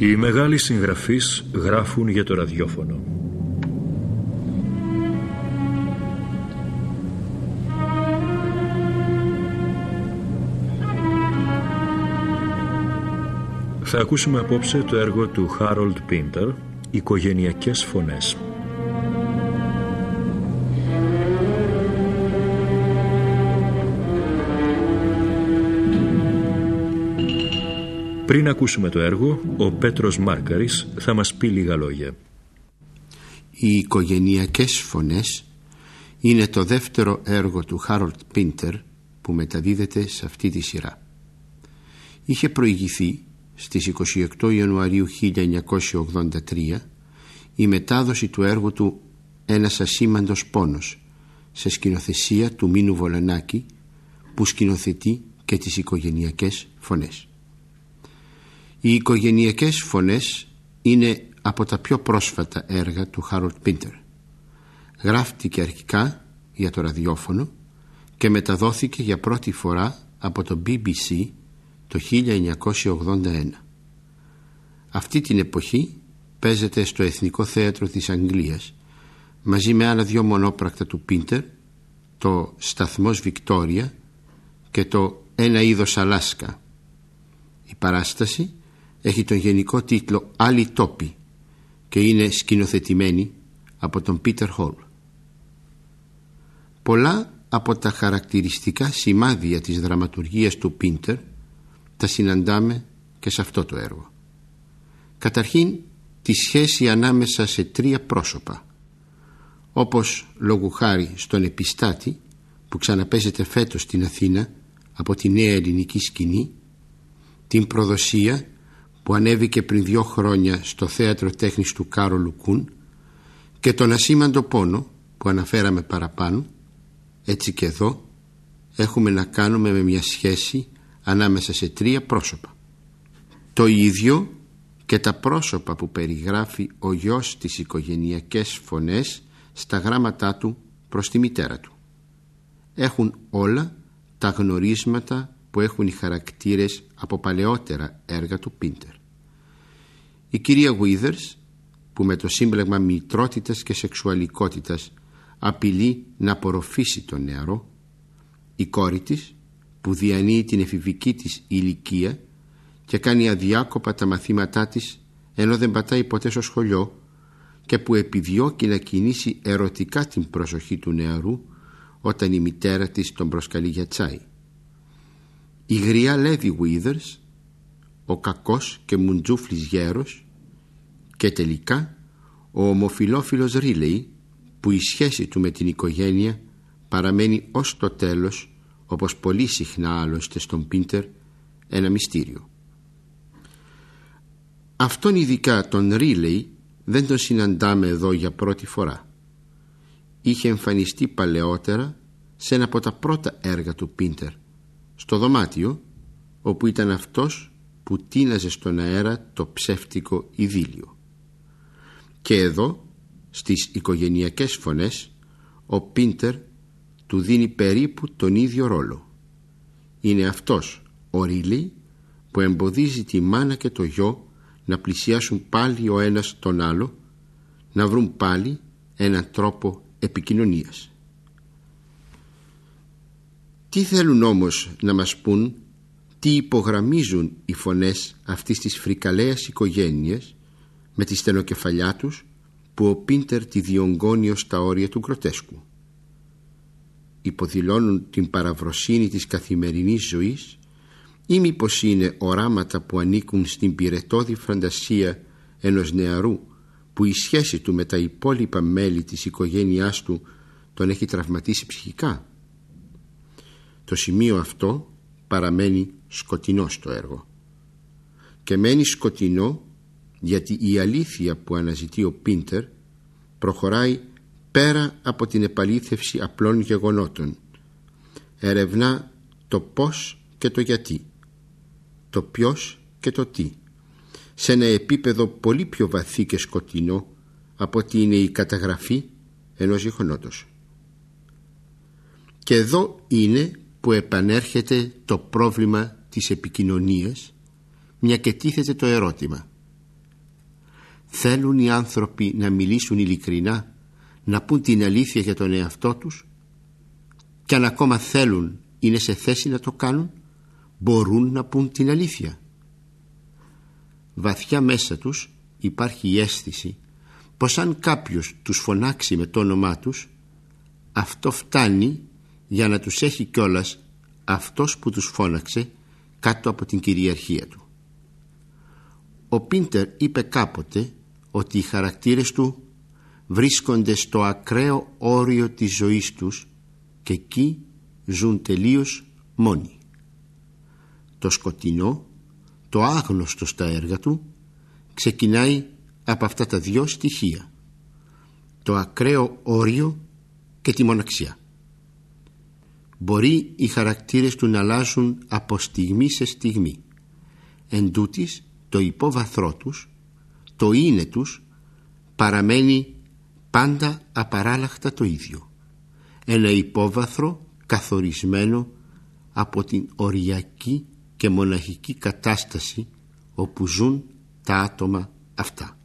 Οι μεγάλοι συγγραφείς γράφουν για το ραδιόφωνο. Θα ακούσουμε απόψε το έργο του Harold Pinter, «Οικογενειακές φωνές». Πριν ακούσουμε το έργο, ο Πέτρος Μάρκαρης θα μας πει λίγα λόγια. Οι οικογενειακές φωνές είναι το δεύτερο έργο του Harold Pinter που μεταδίδεται σε αυτή τη σειρά. Είχε προηγηθεί στις 28 Ιανουαρίου 1983 η μετάδοση του έργου του «Ένας ασήμαντος πόνος» σε σκηνοθεσία του Μίνου Βολανάκη, που σκηνοθετεί και τις οικογενειακές φωνές. Οι οικογενειακές φωνές είναι από τα πιο πρόσφατα έργα του Harold Pinter. Γράφτηκε αρχικά για το ραδιόφωνο και μεταδόθηκε για πρώτη φορά από το BBC το 1981. Αυτή την εποχή παίζεται στο Εθνικό Θέατρο της Αγγλίας μαζί με άλλα δύο μονόπρακτα του Pinter, το «Σταθμός Βικτόρια» και το «Ένα είδος Αλάσκα». Η παράσταση έχει τον γενικό τίτλο «Άλλοι τόποι» και είναι σκηνοθετημένη από τον Peter Hall. Πολλά από τα χαρακτηριστικά σημάδια της δραματουργίας του Pinter τα συναντάμε και σε αυτό το έργο. Καταρχήν, τη σχέση ανάμεσα σε τρία πρόσωπα, όπως λόγου χάρη στον Επιστάτη, που ξαναπέζεται φέτος στην Αθήνα από τη Νέα Ελληνική Σκηνή, την Προδοσία που ανέβηκε πριν 2 χρόνια στο Θέατρο Τέχνης του Κάρολου Κουν και τον Ασήμαντο Πόνο που αναφέραμε παραπάνω. Έτσι και εδώ έχουμε να κάνουμε με μια σχέση ανάμεσα σε τρία πρόσωπα. Το ίδιο και τα πρόσωπα που περιγράφει ο γιος της οικογενειακές φωνές στα γράμματά του προς τη μητέρα του. Έχουν όλα τα γνωρίσματα που έχουν οι χαρακτήρες από παλαιότερα έργα του Pinter. Η κυρία Withers, που με το σύμπλεγμα μητρότητας και σεξουαλικότητας απειλεί να απορροφήσει τον νεαρό, η κόρη της, που διανύει την εφηβική της ηλικία και κάνει αδιάκοπα τα μαθήματά της ενώ δεν πατάει ποτέ στο σχολείο και που επιδιώκει να κινήσει ερωτικά την προσοχή του νεαρού όταν η μητέρα της τον προσκαλεί για τσάι. Η γριά Lady Withers, ο κακός και μουντζούφλης γέρος και τελικά ο ομοφιλόφιλος Ρίλεϊ, που η σχέση του με την οικογένεια παραμένει ως το τέλος, όπως πολύ συχνά άλλωστε στον Pinter, ένα μυστήριο. Αυτόν ειδικά τον Ρίλεϊ δεν τον συναντάμε εδώ για πρώτη φορά. Είχε εμφανιστεί παλαιότερα σε ένα από τα πρώτα έργα του Pinter, στο δωμάτιο, όπου ήταν αυτός που τίναζε στον αέρα το ψεύτικο ειδήλιο. Και εδώ, στις οικογενειακές φωνές, ο Pinter του δίνει περίπου τον ίδιο ρόλο. Είναι αυτός ο Ρίλεϊ που εμποδίζει τη μάνα και το γιο να πλησιάσουν πάλι ο ένας τον άλλο, να βρουν πάλι έναν τρόπο επικοινωνίας. Τι θέλουν όμως να μας πούν, τι υπογραμμίζουν οι φωνές αυτής της φρικαλαίας οικογένειας με τη στενοκεφαλιά τους που ο Pinter τη διονγκώνει ως τα όρια του γκροτέσκου? Υποδηλώνουν την παραβροσύνη της καθημερινής ζωής ή μήπως είναι οράματα που ανήκουν στην πυρετώδη φαντασία ενός νεαρού που η σχέση του με τα υπόλοιπα μέλη της οικογένειάς του τον έχει τραυματίσει ψυχικά? Το σημείο αυτό παραμένει σκοτεινό στο έργο και μένει σκοτεινό γιατί η αλήθεια που αναζητεί ο Pinter προχωράει πέρα από την επαλήθευση απλών γεγονότων. Ερευνά το πώς και το γιατί, το ποιος και το τι, σε ένα επίπεδο πολύ πιο βαθύ και σκοτεινό από ότι είναι η καταγραφή ενός γεγονότος. Και εδώ είναι που επανέρχεται το πρόβλημα της επικοινωνίας, μια και τίθεται το ερώτημα: θέλουν οι άνθρωποι να μιλήσουν ειλικρινά, να πούν την αλήθεια για τον εαυτό τους, και αν ακόμα θέλουν, είναι σε θέση να το κάνουν, μπορούν να πούν την αλήθεια? Βαθιά μέσα τους υπάρχει η αίσθηση πως αν κάποιος τους φωνάξει με το όνομά τους, αυτό φτάνει για να τους έχει κιόλας αυτός που τους φώναξε κάτω από την κυριαρχία του. Ο Πίντερ είπε κάποτε ότι οι χαρακτήρες του βρίσκονται στο ακραίο όριο της ζωής τους και εκεί ζουν τελείως μόνοι. Το σκοτεινό, το άγνωστο στα έργα του ξεκινάει από αυτά τα δυο στοιχεία: το ακραίο όριο και τη μοναξιά. Μπορεί οι χαρακτήρες του να αλλάζουν από στιγμή σε στιγμή. Εν τούτοις, το υπόβαθρό τους, το είναι τους, παραμένει πάντα απαράλλαχτα το ίδιο. Ένα υπόβαθρο καθορισμένο από την οριακή και μοναχική κατάσταση όπου ζουν τα άτομα αυτά.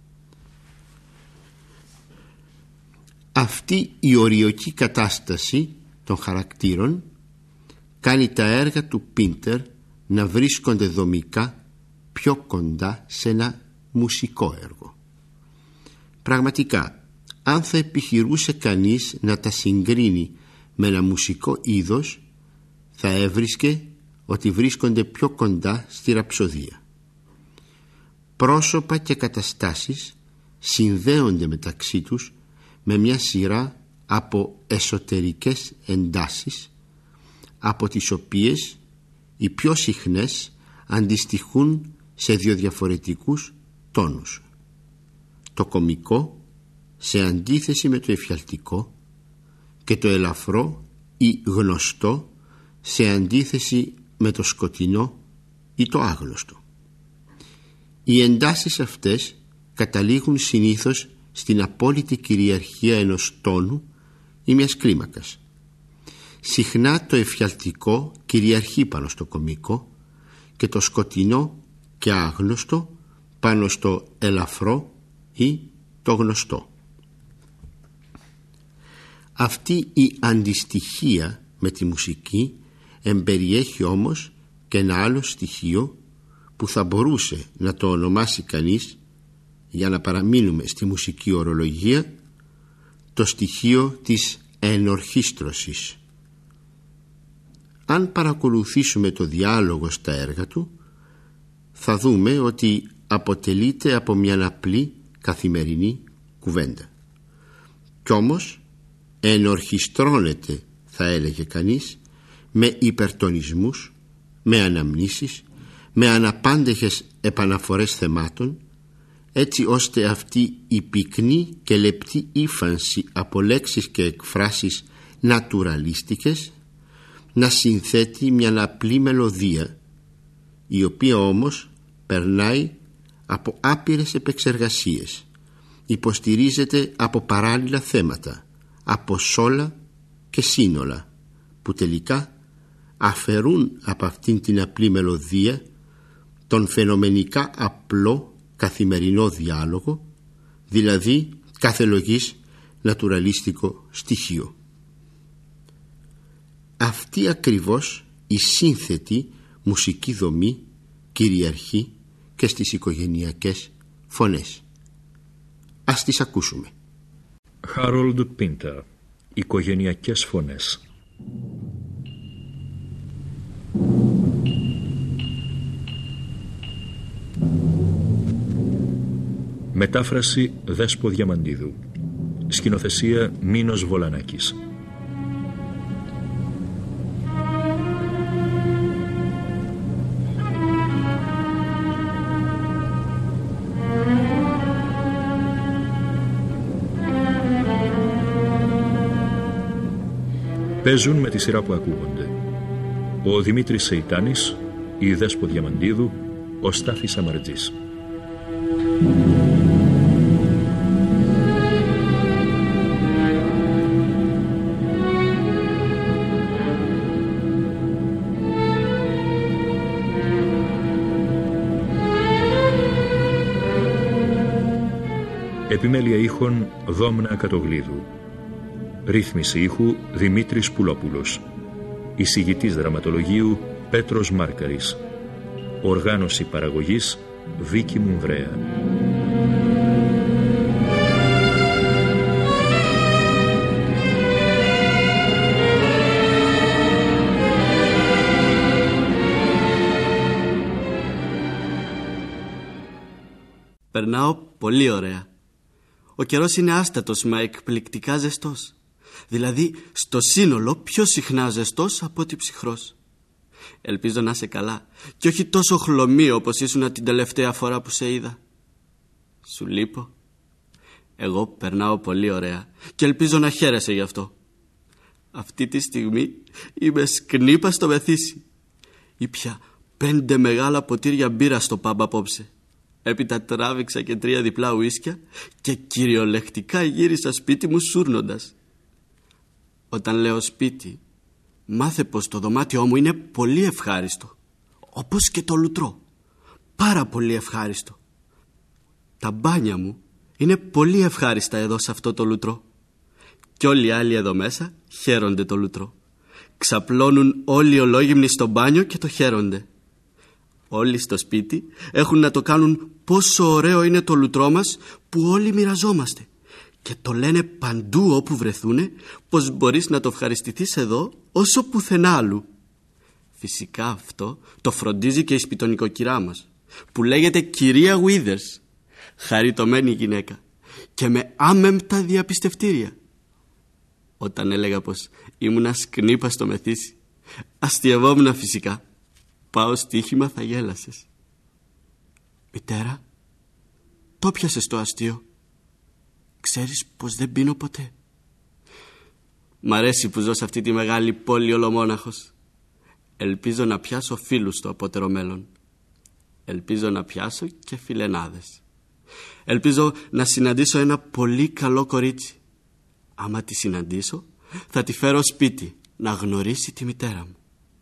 Αυτή η οριακή κατάσταση των χαρακτήρων κάνει τα έργα του Πίντερ να βρίσκονται δομικά πιο κοντά σε ένα μουσικό έργο. Πραγματικά, αν θα επιχειρούσε κανείς να τα συγκρίνει με ένα μουσικό είδος, θα έβρισκε ότι βρίσκονται πιο κοντά στη ραψοδία. Πρόσωπα και καταστάσεις συνδέονται μεταξύ τους με μια σειρά από εσωτερικές εντάσεις, από τις οποίες οι πιο συχνές αντιστοιχούν σε δύο διαφορετικούς τόνους. Το κωμικό σε αντίθεση με το εφιαλτικό και το ελαφρό ή γνωστό σε αντίθεση με το σκοτεινό ή το άγνωστο. Οι εντάσεις αυτές καταλήγουν συνήθως στην απόλυτη κυριαρχία ενός τόνου ή μιας κλίμακας. Συχνά το εφιαλτικό κυριαρχεί πάνω στο κωμικό και το σκοτεινό και άγνωστο πάνω στο ελαφρό ή το γνωστό. Αυτή η αντιστοιχία με τη μουσική εμπεριέχει όμως και ένα άλλο στοιχείο που θα μπορούσε να το ονομάσει κανείς, για να παραμείνουμε στη μουσική ορολογία, το στοιχείο της ενορχήστρωσης. Αν παρακολουθήσουμε το διάλογο στα έργα του, θα δούμε ότι αποτελείται από μια απλή καθημερινή κουβέντα. Κι όμως ενορχιστρώνεται, θα έλεγε κανείς, με υπερτονισμούς, με αναμνήσεις, με αναπάντεχες επαναφορές θεμάτων, έτσι ώστε αυτή η πυκνή και λεπτή ύφανση από λέξεις και εκφράσεις νατουραλίστικες να συνθέτει μια απλή μελωδία, η οποία όμως περνάει από άπειρες επεξεργασίες, υποστηρίζεται από παράλληλα θέματα, από σόλα και σύνολα, που τελικά αφαιρούν από αυτήν την απλή μελωδία τον φαινομενικά απλό καθημερινό διάλογο, δηλαδή κάθε λογής νατουραλίστικο στοιχείο. Αυτή ακριβώς η σύνθετη μουσική δομή κυριαρχεί και στις οικογενειακές φωνές. Ας τις ακούσουμε. Harold Pinter, οικογενειακές φωνές. Μετάφραση Δέσπο Διαμαντίδου. Σκηνοθεσία Μίνος Βολανάκης. Παίζουν με τη σειρά που ακούγονται ο Δημήτρης Σεϊτάνης, η Δέσπο Διαμαντίδου, ο Στάθης Αμαρτζής. Επιμέλεια ήχων Δόμνα Ακατογλίδου. Ρύθμιση ήχου Δημήτρης Πουλόπουλος. Εισηγητής δραματολογίου Πέτρος Μάρκαρης. Οργάνωση παραγωγής Βίκη Μουνδρέα. Περνάω πολύ ωραία. Ο καιρός είναι άστατος μα εκπληκτικά ζεστός. Δηλαδή στο σύνολο πιο συχνά ζεστός από ότι ψυχρός. Ελπίζω να είσαι καλά και όχι τόσο χλωμή όπως ήσουν την τελευταία φορά που σε είδα. Σου λείπω. Εγώ περνάω πολύ ωραία και ελπίζω να χαίρεσαι γι' αυτό. Αυτή τη στιγμή είμαι σκνίπα στο Μεθύσι. Ήπια 5 μεγάλα ποτήρια μπύρα στο πάμπ απόψε. Έπειτα τράβηξα και 3 διπλά ουίσκια και κυριολεκτικά γύρισα σπίτι μου σούρνοντας. Όταν λέω σπίτι, μάθε πως το δωμάτιό μου είναι πολύ ευχάριστο. Όπως και το λουτρό. Πάρα πολύ ευχάριστο. Τα μπάνια μου είναι πολύ ευχάριστα εδώ σε αυτό το λουτρό. Κι όλοι οι άλλοι εδώ μέσα χαίρονται το λουτρό. Ξαπλώνουν όλοι ολόγυμνοι στο μπάνιο και το χαίρονται. Όλοι στο σπίτι έχουν να το κάνουν πόσο ωραίο είναι το λουτρό μας που όλοι μοιραζόμαστε. Και το λένε παντού όπου βρεθούνε πως μπορείς να το ευχαριστηθείς εδώ όσο πουθενά άλλου. Φυσικά αυτό το φροντίζει και η σπιτονικοκυρά μας, που λέγεται κυρία Withers, χαριτωμένη γυναίκα και με άμεμπτα διαπιστευτήρια. Όταν έλεγα πως ήμουνα σκνίπα στο Μεθύσι, αστειευόμουν φυσικά. Πάω στοίχημα θα γέλασες. Μητέρα, το πιάσες το αστείο. Ξέρεις πως δεν πίνω ποτέ. Μ' αρέσει που ζω σε αυτή τη μεγάλη πόλη ολομόναχος. Ελπίζω να πιάσω φίλους στο απότερο μέλλον. Ελπίζω να πιάσω και φιλενάδες. Ελπίζω να συναντήσω ένα πολύ καλό κορίτσι. Άμα τη συναντήσω θα τη φέρω σπίτι να γνωρίσει τη μητέρα μου.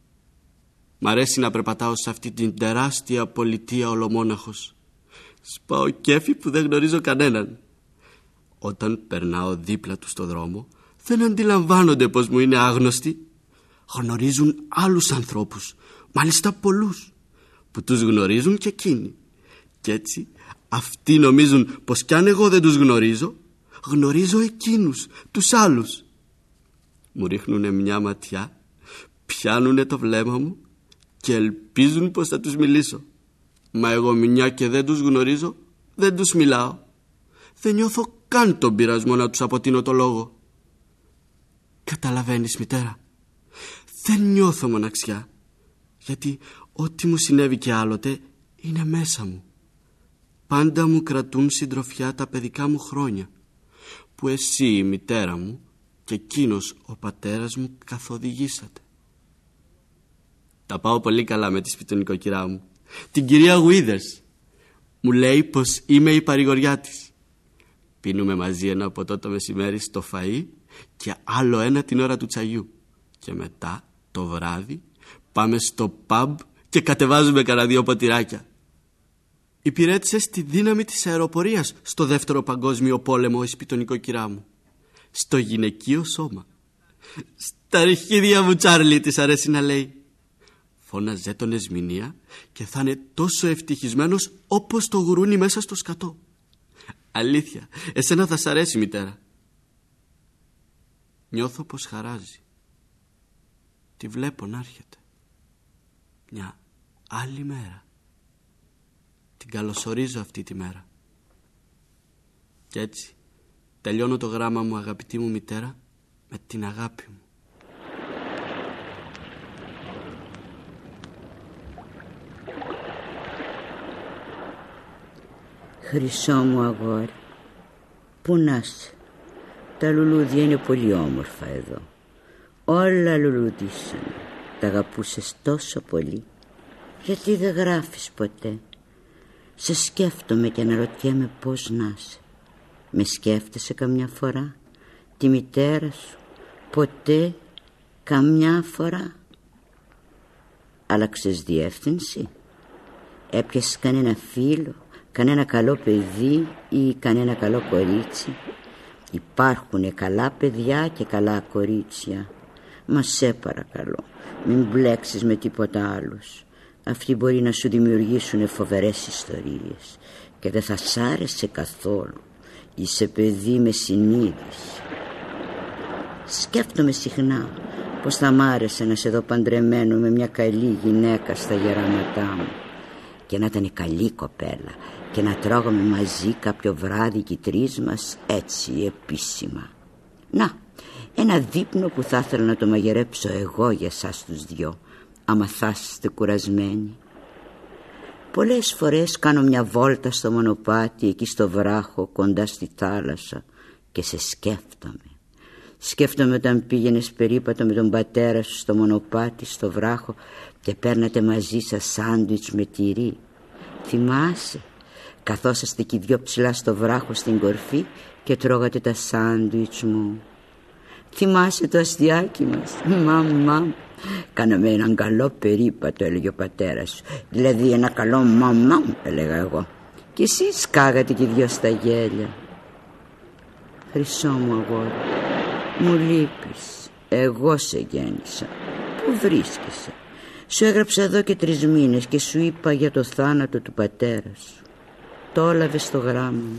Μ' αρέσει να περπατάω σε αυτή την τεράστια πολιτεία ολομόναχος. Σπάω κέφι που δεν γνωρίζω κανέναν. Όταν περνάω δίπλα του στο δρόμο δεν αντιλαμβάνονται πως μου είναι άγνωστοι. Γνωρίζουν άλλους ανθρώπους, μάλιστα πολλούς, που τους γνωρίζουν και εκείνοι. Κι έτσι αυτοί νομίζουν πως κι αν εγώ δεν τους γνωρίζω, γνωρίζω εκείνους, τους άλλους. Μου ρίχνουνε μια ματιά, πιάνουνε το βλέμμα μου και ελπίζουν πως θα τους μιλήσω. Μα εγώ μια και δεν τους γνωρίζω, δεν τους μιλάω. Δεν νιώθω καν τον πειρασμό να τους αποτείνω το λόγο. Καταλαβαίνεις, μητέρα, δεν νιώθω μοναξιά, γιατί ό,τι μου συνέβη και άλλοτε είναι μέσα μου. Πάντα μου κρατούν συντροφιά τα παιδικά μου χρόνια, που εσύ η μητέρα μου και εκείνος ο πατέρας μου καθοδηγήσατε. Τα πάω πολύ καλά με τη σπιτονικοκυρά μου, την κυρία Withers. Μου λέει πως είμαι η παρηγοριά της. Πίνουμε μαζί ένα ποτό το μεσημέρι στο φαΐ και άλλο ένα την ώρα του τσαγιού. Και μετά το βράδυ πάμε στο pub και κατεβάζουμε κανένα 2 ποτηράκια. Υπηρέτησε στη δύναμη της αεροπορίας στο δεύτερο παγκόσμιο πόλεμο η σπιτονικοκυρά μου. Στο γυναικείο σώμα. Στα αρχίδια μου, Τσάρλι, της αρέσει να λέει. Φώναζε τον Εσμηνία και θα είναι τόσο ευτυχισμένος όπως το γουρούνι μέσα στο σκατό. Αλήθεια, εσένα θα σ' αρέσει, μητέρα. Νιώθω πως χαράζει. Τη βλέπω να έρχεται. Μια άλλη μέρα. Την καλωσορίζω αυτή τη μέρα. Κι έτσι τελειώνω το γράμμα μου, αγαπητή μου μητέρα, με την αγάπη μου. Χρυσό μου αγόρι, πού να είσαι? Τα λουλούδια είναι πολύ όμορφα εδώ. Όλα λουλουδίσαν. Τα αγαπούσες τόσο πολύ. Γιατί δεν γράφεις ποτέ? Σε σκέφτομαι και αναρωτιέμαι πώς να είσαι. Με σκέφτεσαι καμιά φορά? Τη μητέρα σου? Ποτέ? Καμιά φορά? Άλλαξες διεύθυνση? Έπιασες κανένα φίλο? κανένα καλό παιδί ή κανένα καλό κορίτσι. Υπάρχουν καλά παιδιά και καλά κορίτσια. Μα σε παρακαλώ, μην μπλέξεις με τίποτα άλλους. Αυτοί μπορεί να σου δημιουργήσουν φοβερές ιστορίες και δεν θα σ' άρεσε καθόλου. Είσαι παιδί με συνείδηση. Σκέφτομαι συχνά πως θα μ' άρεσε να σε δω παντρεμένο με μια καλή γυναίκα στα γεράματά μου, και να ήταν καλή κοπέλα και να τρώγαμε μαζί κάποιο βράδυ κι οι τρεις μας, έτσι επίσημα. Να, ένα δείπνο που θα ήθελα να το μαγειρέψω εγώ για σας τους δυο, άμα θα είστε κουρασμένοι. Πολλές φορές κάνω μια βόλτα στο μονοπάτι εκεί στο βράχο κοντά στη θάλασσα και σε σκέφτομαι. Σκέφτομαι όταν πήγαινες περίπατο με τον πατέρα σου στο μονοπάτι στο βράχο και παίρνατε μαζί σας σάντουιτς με τυρί. Θυμάσαι, καθόσαστε κι οι δυο ψηλά στο βράχο στην κορφή και τρώγατε τα σάντουιτς μου. Θυμάσαι το αστιάκι μας? Μαμά, κάναμε έναν καλό περίπατο, έλεγε ο πατέρας σου. Δηλαδή ένα καλό μαμά, έλεγα εγώ. Και εσείς σκάγατε κι οι δυο στα γέλια. Χρυσό μου αγόρι, μου λείπεις. Εγώ σε γέννησα. Πού βρίσκεσαι? Σου έγραψα εδώ και 3 μήνες και σου είπα για το θάνατο του πατέρα σου. Το έλαβες στο γράμμα μου.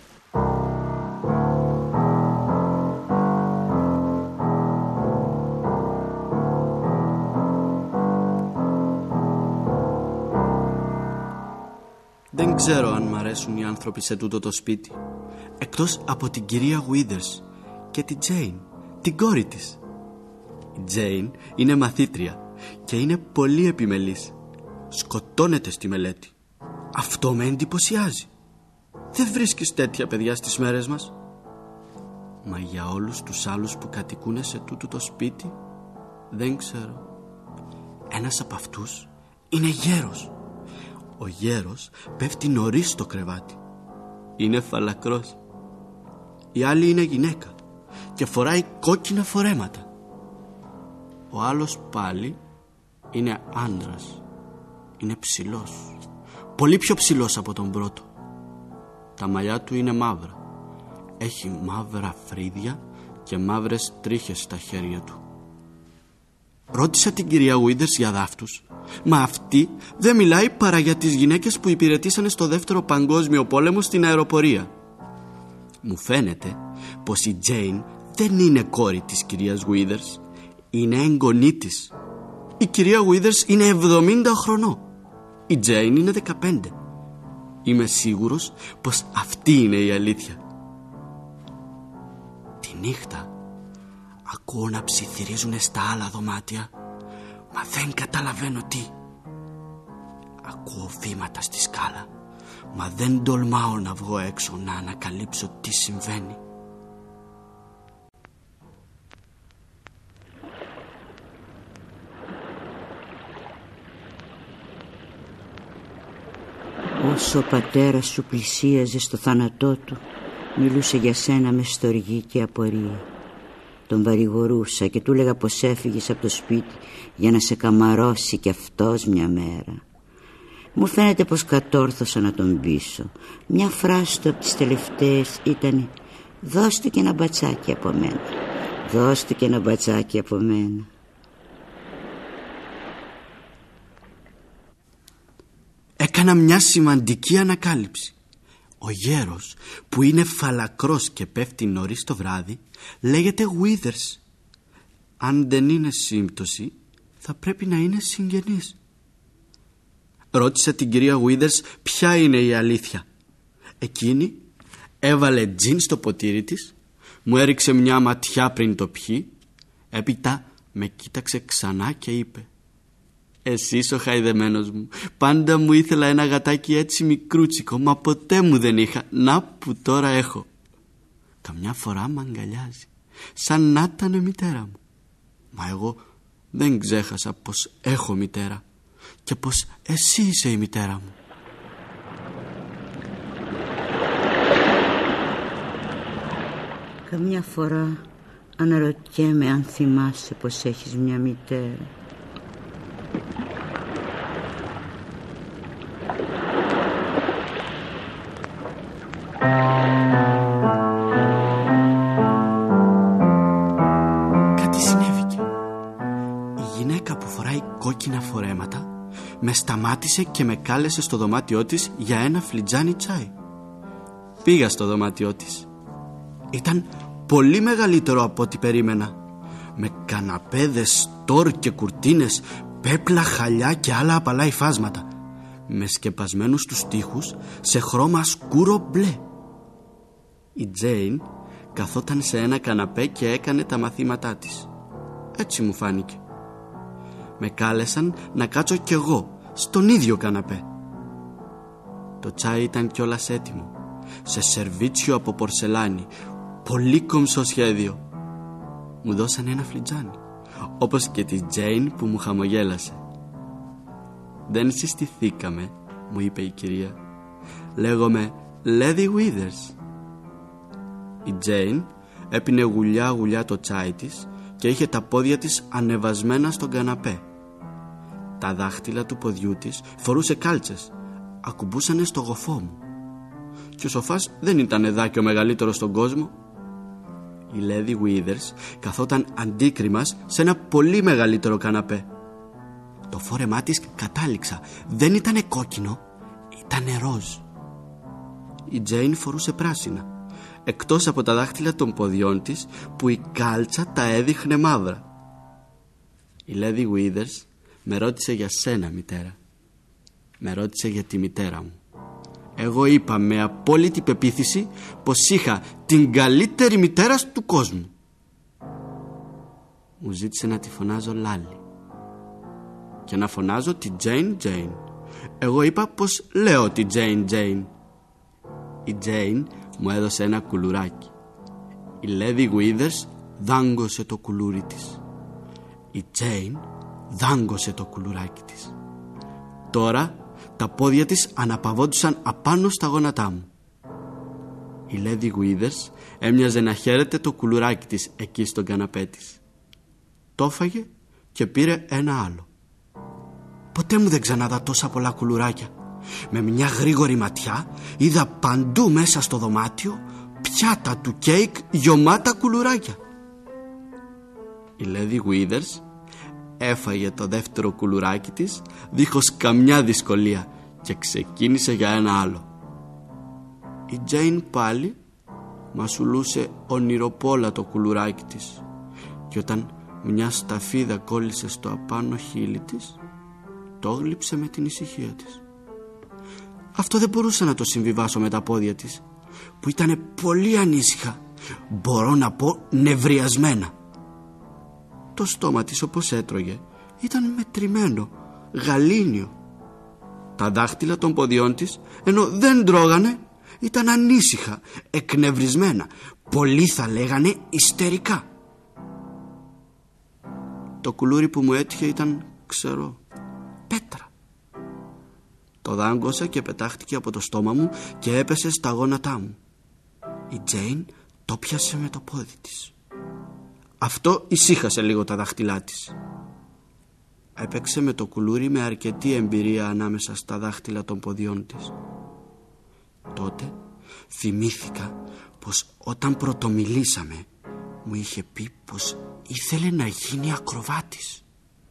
Δεν ξέρω αν μ' αρέσουν οι άνθρωποι σε τούτο το σπίτι, εκτός από την κυρία Withers και την Τζέιν, την κόρη της. Η Τζέιν είναι μαθήτρια και είναι πολύ επιμελής. Σκοτώνεται στη μελέτη. Αυτό με εντυπωσιάζει. Δεν βρίσκεις τέτοια παιδιά στις μέρες μας? Μα για όλους τους άλλους που κατοικούν σε τούτο το σπίτι, δεν ξέρω. Ένας από αυτούς είναι γέρος. Ο γέρος πέφτει νωρίς στο κρεβάτι. Είναι φαλακρός. Η άλλη είναι γυναίκα και φοράει κόκκινα φορέματα. Ο άλλος πάλι είναι άντρας. Είναι ψηλός. Πολύ πιο ψηλός από τον πρώτο. Τα μαλλιά του είναι μαύρα. Έχει μαύρα φρύδια και μαύρες τρίχες στα χέρια του. Ρώτησα την κυρία Withers για δάφτους, μα αυτή δεν μιλάει παρά για τις γυναίκες που υπηρετήσανε στο Δεύτερο Παγκόσμιο Πόλεμο στην αεροπορία. Μου φαίνεται πως η Τζέιν δεν είναι κόρη της κυρίας Withers, είναι εγγονή της. Η κυρία Withers είναι 70 χρονών, η Τζέιν είναι 15. Είμαι σίγουρος πως αυτή είναι η αλήθεια. Τη νύχτα ακούω να ψιθυρίζουνε στα άλλα δωμάτια, μα δεν καταλαβαίνω τι. Ακούω βήματα στη σκάλα, μα δεν τολμάω να βγω έξω να ανακαλύψω τι συμβαίνει. Όσο ο πατέρας σου πλησίαζε στο θάνατό του, μιλούσε για σένα με στοργή και απορία. Τον παρηγορούσα και του έλεγα πως έφυγες από το σπίτι για να σε καμαρώσει κι αυτός μια μέρα. Μου φαίνεται πως κατόρθωσα να τον πείσω. Μια φράση του από τις τελευταίες ήταν «Δώσ' του και ένα μπατσάκι από μένα, δώσ' του και ένα μπατσάκι από μένα». Έκανα μια σημαντική ανακάλυψη. Ο γέρος που είναι φαλακρός και πέφτει νωρίς το βράδυ λέγεται Withers. Αν δεν είναι σύμπτωση, θα πρέπει να είναι συγγενής. Ρώτησα την κυρία Withers ποια είναι η αλήθεια. Εκείνη έβαλε τζιν στο ποτήρι της, μου έριξε μια ματιά πριν το πιει, έπειτα με κοίταξε ξανά και είπε «Εσύ ο χαϊδεμένος μου, πάντα μου ήθελα ένα γατάκι έτσι μικρούτσικο, μα ποτέ μου δεν είχα, να που τώρα έχω». Καμιά φορά μ' αγκαλιάζει, σαν να ήταν μητέρα μου. Μα εγώ δεν ξέχασα πως έχω μητέρα και πως εσύ είσαι η μητέρα μου. Καμιά φορά αναρωτιέμαι αν θυμάσαι πως έχεις μια μητέρα. φοράει κόκκινα φορέματα, με σταμάτησε και με κάλεσε στο δωμάτιό της για ένα φλιτζάνι τσάι. Πήγα στο δωμάτιό της. Ήταν πολύ μεγαλύτερο από ό,τι περίμενα, με καναπέδες, στόρ και κουρτίνες, πέπλα, χαλιά και άλλα απαλά υφάσματα, με σκεπασμένους τους τοίχους σε χρώμα σκούρο μπλε. Η Τζέιν καθόταν σε ένα καναπέ και έκανε τα μαθήματά της. Έτσι μου φάνηκε. Με κάλεσαν να κάτσω κι εγώ στον ίδιο καναπέ. Το τσάι ήταν κιόλας έτοιμο, σε σερβίτσιο από πορσελάνη, πολύ κομψό σχέδιο. Μου δώσανε ένα φλιτζάνι, όπως και τη Τζέιν που μου χαμογέλασε. «Δεν συστηθήκαμε», μου είπε η κυρία. «Λέγομαι Lady Withers». Η Τζέιν έπινε γουλιά το τσάι της και είχε τα πόδια της ανεβασμένα στον καναπέ. Τα δάχτυλα του ποδιού της φορούσε κάλτσες, ακουμπούσανε στο γοφό μου. Και ο σοφάς δεν ήταν εδάκι ο μεγαλύτερος στον κόσμο. Η Lady Withers καθόταν αντίκριμας σε ένα πολύ μεγαλύτερο καναπέ. Το φόρεμά της κατάληξα, δεν ήτανε κόκκινο, ήτανε ροζ. Η Τζέιν φορούσε πράσινα, εκτός από τα δάχτυλα των ποδιών της που η κάλτσα τα έδειχνε μαύρα. Η Lady Withers με ρώτησε για σένα, μητέρα. Με ρώτησε για τη μητέρα μου. Εγώ είπα με απόλυτη πεποίθηση πως είχα την καλύτερη μητέρα του κόσμου. Μου ζήτησε να τη φωνάζω Λάλι και να φωνάζω τη Jane Jane. Εγώ είπα πως λέω τη Jane Jane. Η Jane μου έδωσε ένα κουλουράκι. Η Lady Withers δάγκωσε το κουλούρι της. Η Jane δάγκωσε το κουλουράκι της. Τώρα τα πόδια της αναπαυόντουσαν απάνω στα γόνατά μου. Η Lady Withers έμοιαζε να χαίρεται το κουλουράκι της εκεί στον καναπέ της. Το έφαγε και πήρε ένα άλλο. Ποτέ μου δεν ξαναδά τόσα πολλά κουλουράκια. Με μια γρήγορη ματιά είδα παντού μέσα στο δωμάτιο πιάτα του κέικ γεμάτα κουλουράκια. Η Lady Withers έφαγε το δεύτερο κουλουράκι της δίχως καμιά δυσκολία και ξεκίνησε για ένα άλλο. Η Τζέιν πάλι μασουλούσε ονειροπόλα το κουλουράκι της και όταν μια σταφίδα κόλλησε στο απάνω χείλη της, το γλύψε με την ησυχία της. Αυτό δεν μπορούσα να το συμβιβάσω με τα πόδια της που ήτανε πολύ ανήσυχα, μπορώ να πω νευριασμένα. Το στόμα της όπως έτρωγε ήταν μετρημένο, γαλήνιο. Τα δάχτυλα των ποδιών της, ενώ δεν τρώγανε, ήταν ανήσυχα, εκνευρισμένα, πολλοί θα λέγανε ιστερικά. Το κουλούρι που μου έτυχε ήταν ξερό, πέτρα. Το δάγκωσα και πετάχτηκε από το στόμα μου και έπεσε στα γόνατά μου. Η Τζέιν το πιάσε με το πόδι της. Αυτό ησύχασε λίγο τα δάχτυλά της. Έπαιξε με το κουλούρι με αρκετή εμπειρία ανάμεσα στα δάχτυλα των ποδιών της. Τότε θυμήθηκα πως όταν πρωτομιλήσαμε μου είχε πει πως ήθελε να γίνει ακροβάτης.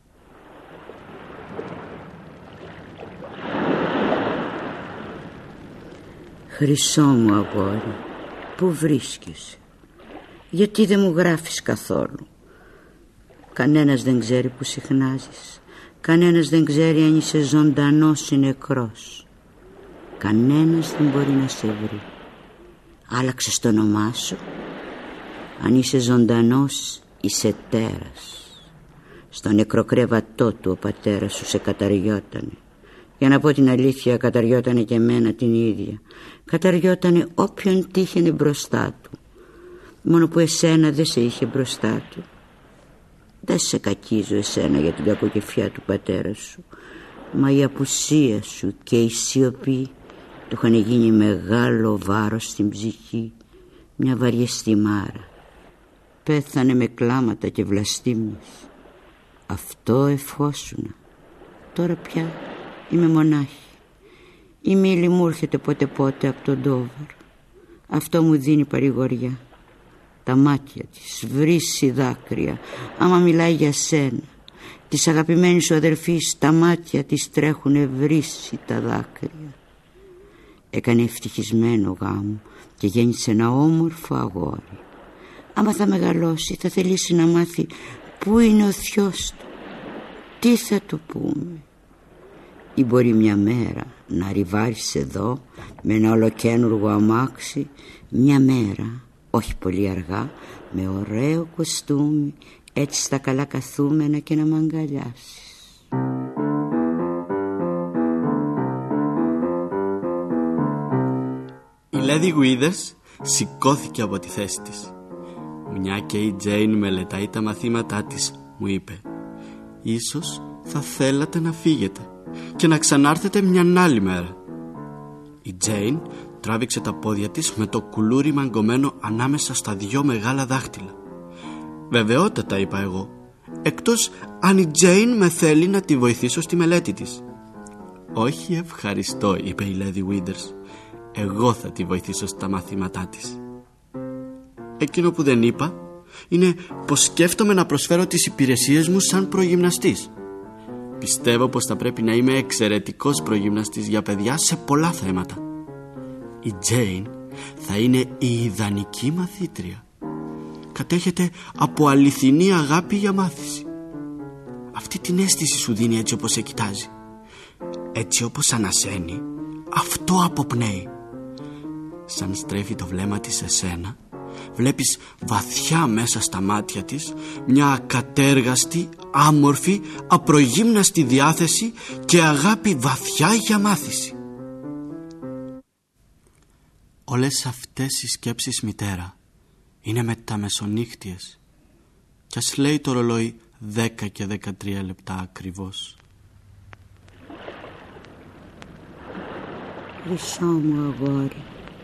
Χρυσό μου αγόρι, πού βρίσκεσαι? Γιατί δεν μου γράφεις καθόλου? Κανένας δεν ξέρει που συχνάζεις. Κανένας δεν ξέρει αν είσαι ζωντανός ή νεκρός. Κανένας δεν μπορεί να σε βρει. Άλλαξες το όνομά σου. Αν είσαι ζωντανός, είσαι τέρας. Στο νεκροκρέβατό του ο πατέρας σου σε καταριότανε. Για να πω την αλήθεια, καταριότανε και εμένα την ίδια. Καταριότανε όποιον τύχαινε μπροστά του. Μόνο που εσένα δεν σε είχε μπροστά του. Δεν σε κακίζω εσένα για την κακοκεφιά του πατέρα σου, μα η απουσία σου και η σιωπή του είχαν γίνει μεγάλο βάρος στην ψυχή, μια βαριεστή μάρα. Πέθανε με κλάματα και βλαστήμιες. Αυτό ευχόσουνα. Τώρα πια είμαι μονάχη. Η Μίλη μου έρχεται πότε από τον Ντόβαρ. Αυτό μου δίνει παρηγοριά. Τα μάτια της βρύσει δάκρυα άμα μιλάει για σένα Της αγαπημένης σου αδερφής τα μάτια της τρέχουνε βρύση τα δάκρυα. Έκανε ευτυχισμένο γάμο και γέννησε ένα όμορφο αγόρι. Άμα θα μεγαλώσει θα θελήσει να μάθει πού είναι ο θειός του, τι θα του πούμε. Ή μπορεί μια μέρα να ριβάρεις εδώ με ένα ολοκαίνουργο αμάξι, μια μέρα, όχι πολύ αργά, με ωραίο κοστούμι, έτσι στα καλά καθούμενα και να μ' αγκαλιάσεις. Η Lady Withers σηκώθηκε από τη θέση της. Μια και η Τζέιν μελετάει τα μαθήματά της, μου είπε, ίσως θα θέλατε να φύγετε και να ξανάρθετε μια άλλη μέρα. Η Τζέιν τράβηξε τα πόδια της με το κουλούρι μαγκωμένο ανάμεσα στα δυο μεγάλα δάχτυλα. Βεβαιότατα, είπα εγώ, εκτός αν η Τζέιν με θέλει να τη βοηθήσω στη μελέτη της. Όχι ευχαριστώ, είπε η Lady Withers, εγώ θα τη βοηθήσω στα μαθήματά της. Εκείνο που δεν είπα είναι πως σκέφτομαι να προσφέρω τις υπηρεσίες μου σαν προγυμναστής. Πιστεύω πως θα πρέπει να είμαι εξαιρετικός προγυμναστής για παιδιά σε πολλά θέματα. Η Τζέιν θα είναι η ιδανική μαθήτρια. Κατέχεται από αληθινή αγάπη για μάθηση. Αυτή την αίσθηση σου δίνει έτσι όπως σε κοιτάζει. Έτσι όπως ανασένει, αυτό αποπνέει. Σαν στρέφει το βλέμμα της σε σένα, βλέπεις βαθιά μέσα στα μάτια της μια ακατέργαστη, άμορφη, απρογύμναστη διάθεση και αγάπη βαθιά για μάθηση. Όλες αυτές οι σκέψεις, μητέρα, είναι μεταμεσονύχτιες κι ας λέει το ρολόι 10 και 13 λεπτά ακριβώς. Χρυσό μου αγόρι.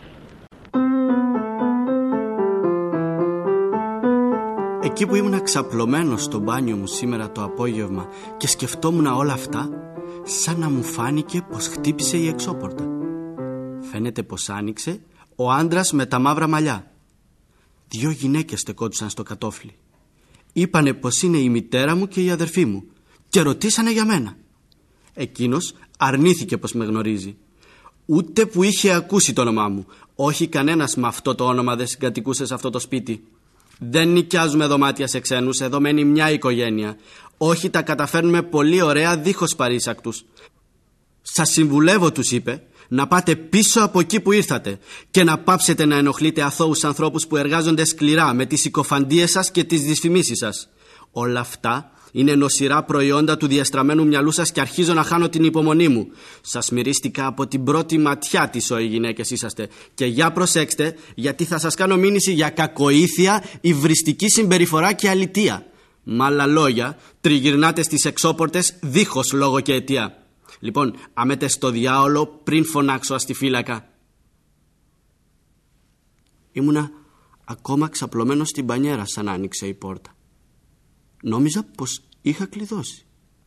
Εκεί που ήμουν ξαπλωμένος στο μπάνιο μου σήμερα το απόγευμα και σκεφτόμουν όλα αυτά, σαν να μου φάνηκε πως χτύπησε η εξώπορτα. Φαίνεται πως άνοιξε ο άντρας με τα μαύρα μαλλιά. 2 γυναίκες στεκόντουσαν στο κατόφλι. Είπανε πως είναι η μητέρα μου και η αδερφή μου και ρωτήσανε για μένα. Εκείνος αρνήθηκε πως με γνωρίζει. Ούτε που είχε ακούσει το όνομά μου. Όχι, κανένας με αυτό το όνομα δεν συγκατοικούσε σε αυτό το σπίτι. Δεν νοικιάζουμε δωμάτια σε ξένους, εδώ μένει μια οικογένεια. Όχι, τα καταφέρνουμε πολύ ωραία δίχως παρήσακτους. Σας συμβουλεύω, τους είπε, να πάτε πίσω από εκεί που ήρθατε και να πάψετε να ενοχλείτε αθώους ανθρώπους που εργάζονται σκληρά με τις συκοφαντίες σας και τις δυσφημίσεις σας. Όλα αυτά είναι νοσηρά προϊόντα του διαστραμμένου μυαλού σας και αρχίζω να χάνω την υπομονή μου. Σας μυρίστηκα από την πρώτη ματιά τις οι γυναίκες είσαστε. Και για προσέξτε, γιατί θα σας κάνω μήνυση για κακοήθεια, υβριστική συμπεριφορά και αλητεία. Με άλλα λόγια, τριγυρνάτε στις εξώπορτες δίχως λόγο και αιτία. Λοιπόν, αμέτε στο διάολο πριν φωνάξω αστιφύλακα. Ήμουνα ακόμα ξαπλωμένος στην μπανιέρα σαν άνοιξε η πόρτα. Νόμιζα πως είχα κλειδώσει.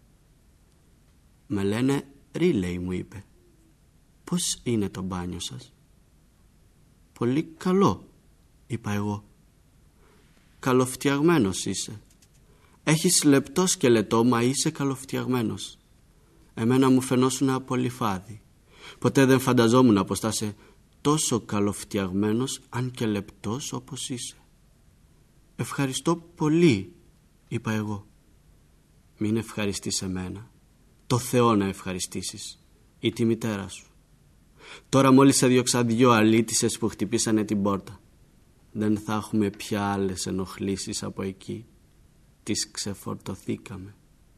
Με λένε Ρίλεϊ, μου είπε. Πώς είναι το μπάνιο σας? Πολύ καλό, είπα εγώ. Καλοφτιαγμένος είσαι. Έχεις λεπτό σκελετό, μα είσαι καλοφτιαγμένος. Εμένα μου φαινόσουνα πολύ φάδι. Ποτέ δεν φανταζόμουν πως θα είσαι τόσο καλοφτιαγμένος, αν και λεπτός όπως είσαι. Ευχαριστώ πολύ, είπα εγώ. Μην ευχαριστείς εμένα. Το Θεό να ευχαριστήσεις, ή τη μητέρα σου. Τώρα μόλις έδιωξα 2 αλήτησες που χτυπήσανε την πόρτα. Δεν θα έχουμε πια άλλες ενοχλήσεις από εκεί. Τις ξεφορτωθήκαμε.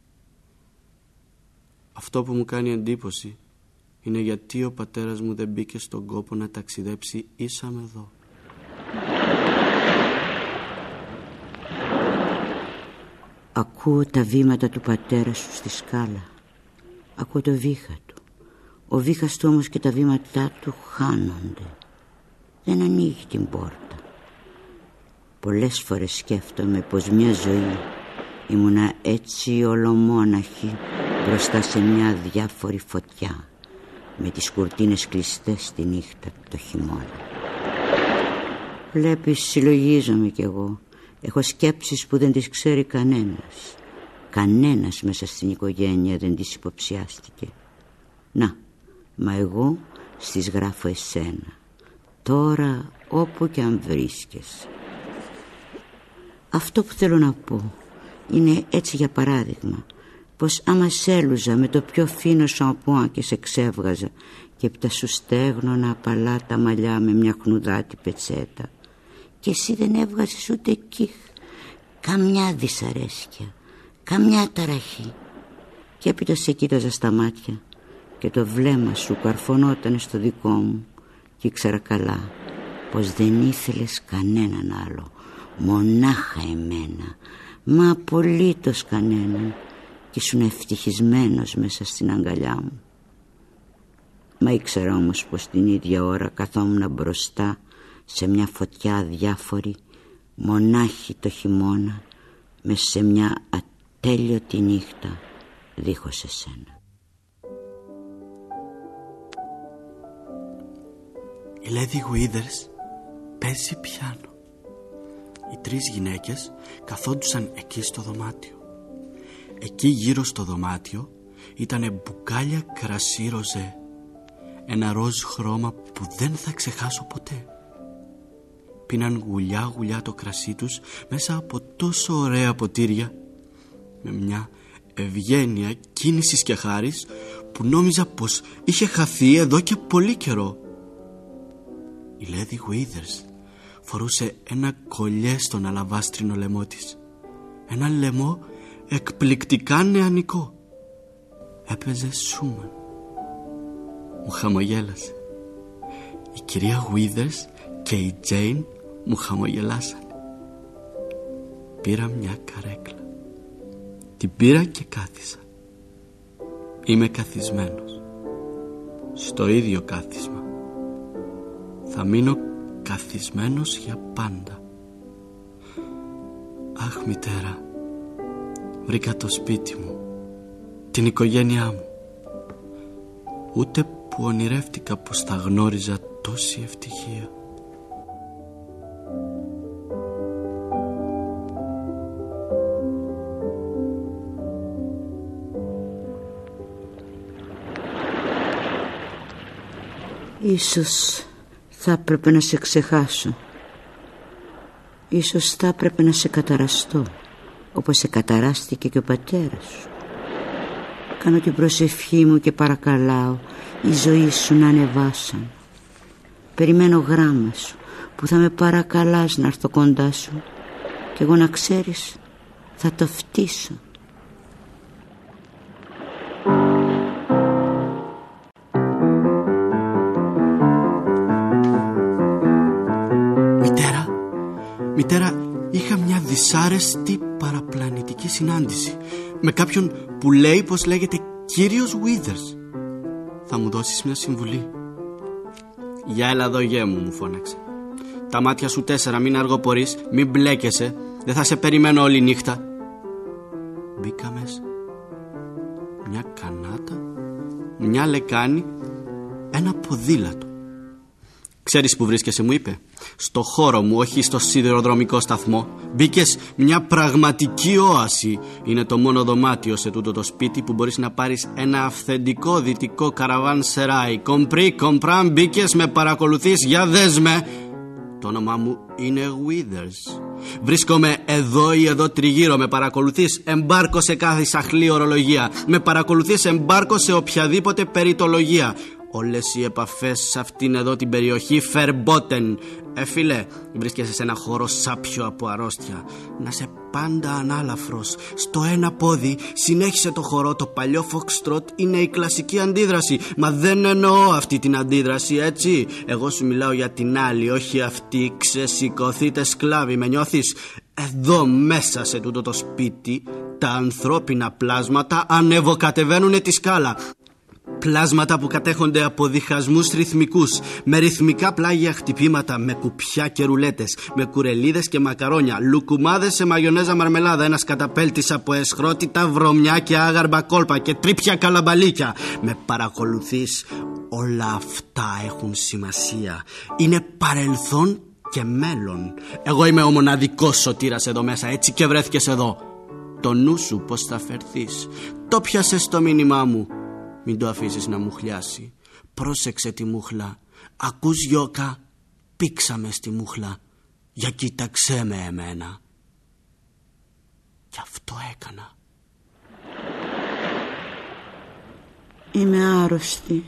Αυτό που μου κάνει εντύπωση είναι γιατί ο πατέρας μου δεν μπήκε στον κόπο να ταξιδέψει ίσα με εδώ. Ακούω τα βήματα του πατέρα σου στη σκάλα. Ακούω το βήχα του. Ο βήχας του όμως και τα βήματά του χάνονται. Δεν ανοίγει την πόρτα. Πολλές φορές σκέφτομαι πως μια ζωή ήμουνα έτσι ολομόναχη μπροστά σε μια διάφορη φωτιά, με τις κουρτίνες κλειστές τη νύχτα το χειμώνα. Βλέπεις, συλλογίζομαι κι εγώ. Έχω σκέψεις που δεν τις ξέρει κανένας. Κανένας μέσα στην οικογένεια δεν της υποψιάστηκε. Να, μα εγώ στις γράφω εσένα, τώρα όπου και αν βρίσκεσαι. Αυτό που θέλω να πω είναι έτσι, για παράδειγμα, πως άμα σ' έλουζα με το πιο φίνο σαμπουάν και σε ξέβγαζα και έπειτα σου στέγνονα απαλά τα μαλλιά με μια χνουδάτη πετσέτα και εσύ δεν έβγαζες ούτε κύχ, καμιά δυσαρέσκεια, καμιά ταραχή, και έπειτα σε κοίταζα στα μάτια και το βλέμμα σου καρφωνόταν στο δικό μου και ήξερα καλά πως δεν ήθελες κανέναν άλλο, μονάχα εμένα, μα απολύτως κανέναν, και ήσουν ευτυχισμένος μέσα στην αγκαλιά μου. Μα ήξερα όμως πως την ίδια ώρα καθόμουν μπροστά σε μια φωτιά αδιάφορη, μονάχη το χειμώνα, μέσα σε μια ατέλειωτη νύχτα δίχως εσένα. Η Lady Withers παίζει πιάνο. Οι τρεις γυναίκες καθόντουσαν εκεί στο δωμάτιο. Εκεί γύρω στο δωμάτιο ήτανε μπουκάλια κρασί ροζέ, ένα ροζ χρώμα που δεν θα ξεχάσω ποτέ. Πίναν γουλιά γουλιά το κρασί τους μέσα από τόσο ωραία ποτήρια, με μια ευγένεια κίνησης και χάρης που νόμιζα πως είχε χαθεί εδώ και πολύ καιρό. Η Lady Withers φορούσε ένα κολλιέ στον αλαβάστρινο λαιμό της, ένα λαιμό εκπληκτικά νεανικό. Έπαιζε Σούμαν. Μου χαμογέλασε. Η κυρία Withers και η Τζέιν μου χαμογελάσανε. Πήρα μια καρέκλα, την πήρα και κάθισα. Είμαι καθισμένος στο ίδιο κάθισμα. Θα μείνω καθισμένος για πάντα. Αχ, μητέρα, βρήκα το σπίτι μου, την οικογένειά μου. Ούτε που ονειρεύτηκα πως θα γνώριζα τόση ευτυχία. Ίσως θα έπρεπε να σε ξεχάσω. Ίσως θα έπρεπε να σε καταραστώ, όπως σε καταράστηκε και ο πατέρας σου. Κάνω την προσευχή μου και παρακαλάω η ζωή σου να ανεβάσαν. Περιμένω γράμμα σου που θα με παρακαλάς να έρθω κοντά σου, και εγώ, να ξέρεις, θα το φτύσω. Μητέρα, είχα μια δυσάρεστη παραπλανητική συνάντηση με κάποιον που λέει πως λέγεται κύριος Withers. Θα μου δώσεις μια συμβουλή? Για έλα εδώ, γέ μου φώναξε. Τα μάτια σου 4, μην αργοπορείς, μην μπλέκεσαι, δεν θα σε περιμένω όλη νύχτα. Μπήκα μέσα. Μια κανάτα, μια λεκάνη, ένα ποδήλατο. Ξέρεις που βρίσκεσαι, μου είπε? Στο χώρο μου, όχι στο σιδηροδρομικό σταθμό. Μπήκες μια πραγματική όαση. Είναι το μόνο δωμάτιο σε τούτο το σπίτι που μπορείς να πάρεις ένα αυθεντικό δυτικό καραβάν σεράι. Κομπράν, μπήκες, με παρακολουθείς, για δες με. Το όνομά μου είναι Withers. Βρίσκομαι εδώ ή εδώ τριγύρω. Με παρακολουθείς, εμπάρκω σε κάθε σαχλή ορολογία. Με παρακολουθείς, εμπάρκω σε οποιαδήποτε περιτολογία. Όλες οι επαφές σε αυτήν εδώ την περιοχή φερμπότεν. Φίλε, βρίσκεσαι σε ένα χώρο σάπιο από αρρώστια. Να σε πάντα ανάλαφρος. Στο ένα πόδι συνέχισε το χορό. Το παλιό φοξτρότ είναι η κλασική αντίδραση. Μα δεν εννοώ αυτή την αντίδραση, έτσι. Εγώ σου μιλάω για την άλλη, όχι αυτή. Ξεσηκωθείτε σκλάβοι, με νιώθεις? Εδώ μέσα σε τούτο το σπίτι τα ανθρώπινα πλάσματα ανεβοκατεβαίνουνε τη σκάλα. Πλάσματα που κατέχονται από διχασμούς ρυθμικούς, με ρυθμικά πλάγια χτυπήματα, με κουπιά και ρουλέτες, με κουρελίδες και μακαρόνια, λουκουμάδες σε μαγιονέζα μαρμελάδα, ένας καταπέλτης από εσχρότητα, βρωμιά και άγαρμπα κόλπα και τρίπια καλαμπαλίκια. Με παρακολουθείς, όλα αυτά έχουν σημασία. Είναι παρελθόν και μέλλον. Εγώ είμαι ο μοναδικός σωτήρας εδώ μέσα, έτσι και βρέθηκες εδώ. Το νου σου πως θα φερθείς. Το πιάσες το μήνυμά μου. Μην το αφήσεις να μου χλιάσει. Πρόσεξε τη μούχλα. Ακούς Γιώκα? Πήξαμε στη μούχλα. Για κοίταξέ με εμένα. Κι αυτό έκανα. Είμαι άρρωστη.